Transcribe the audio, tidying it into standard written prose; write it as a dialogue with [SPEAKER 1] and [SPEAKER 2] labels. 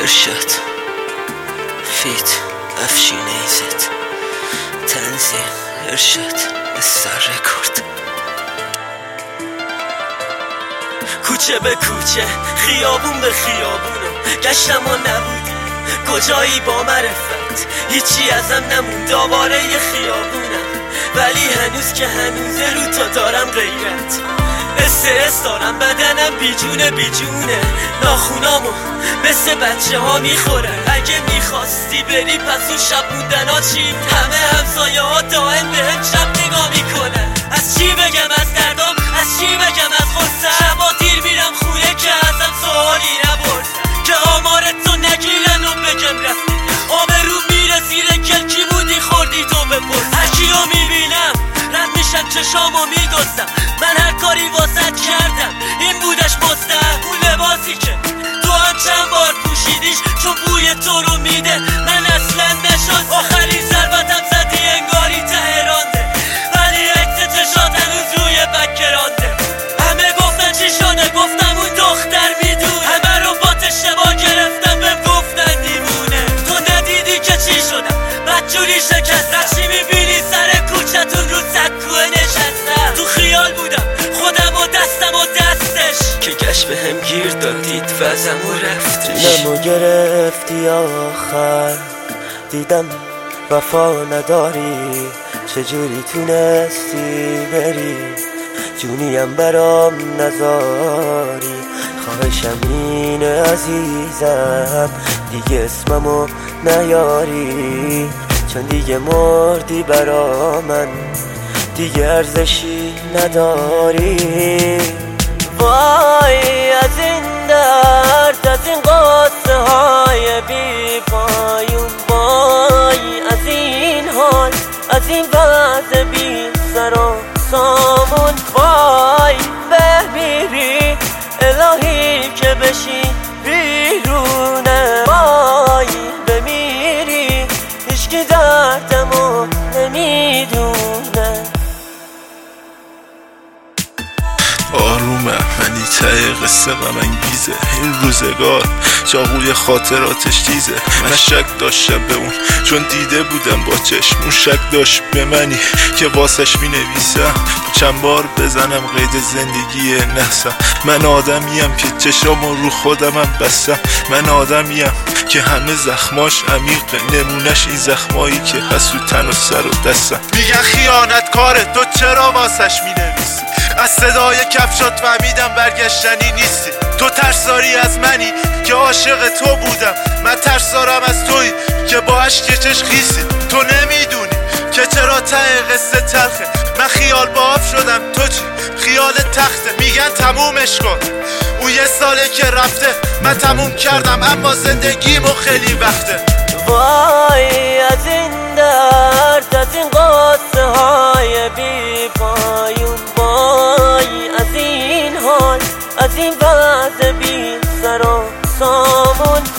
[SPEAKER 1] ارشاد فیت افشین ایزت تنظیم ارشاد استار رکورد. کوچه به کوچه خیابون به خیابونم گشتم و نبودی کجایی با معرفت، هیچی ازم نموند آواره ی خیابونم، ولی هنوز که هنوزه رو تا دارم غیرت، استرس دارم بدنم بیجونه ناخونامو مثل بچه ها میخورن. اگه میخواستی بری پس اون شب موندن ها چی؟ همه همسایه ها دائم بهم شب نگاه میکنن. از چی بگم از دردام، از چی بگم از غصه، شبا دیر میرم خونه که ازم سوالی نپرسن، که آمارتو نگیرن و بگم رفتی آبرو میره زیر گل، کی بودی خوردی تو بپرس. هرکیو میبینم رد میشم چشامو میدوستم، من هر کاری واسط کردم این بودش مستحق. اون لباسی که تو هم چند بار پوشیدیش چون بوی تو رو میده، من اصلا نشد آخرین ضربتم زدی انگاری تهرانده، ولی عکس چشات هنوز روی بکرانده. همه گفتن چی شده گفتم اون دختر میدونه، همه رو با اشتباه گرفتم بهم گفتن دیوونه. تو ندیدی که چی شدم بدجوری شکستم، چی میبینی سر کوچتون رو سکوه نشستم. تو خیال بودم خودم و دستم و دستش، که گشت به هم گیر دادید وزم و رفتش.
[SPEAKER 2] نمو گرفتی آخر دیدم وفا نداری، چجوری تونستی بری جونیم برام نذاری. خواهشم اینه عزیزم دیگه اسممو نیاری، چون دیگه مردی برا من دیگه ارزشی نداری. وای از این درد، از این قصه های بی پایون، وای از این حال، از این وضع بی سر و سامون. وای بمیری الهی که بشی بیرونه، وای بمیری هیچکی دردمو نمیدونه.
[SPEAKER 3] آرومه منی ته قصه غم انگیزه، این روزگار چاقوی خاطراتش تیزه. من شک داشتم به اون چون دیده بودم با چشم، اون شک داشت به منی که واسش می نویسم. چند بار بزنم قید زندگی نحسم، من آدمیم که چشامو رو خودمم بستم، من آدمیم که همه زخماش عمیقه، نمونش این زخمایی که هست رو تن و سر و دستم. میگن خیانت کاره تو چرا واسش می نویسی، از صدای کفشات فهمیدم برگشتنی نیستی. تو ترسداری از منی که عاشق تو بودم، من ترسدارم از تویی که با عشق چش خیسی. تو نمیدونی که چرا ته قصه تلخه، من خیال باف شدم تو چی خیال تخته. میگن تمومش کن اون یه ساله که رفته، من تموم کردم اما زندگیمو خیلی وقته.
[SPEAKER 2] وای از این درد، از این قصه های بی پایون، وای از این حال، از این وضع بی سر و سامون.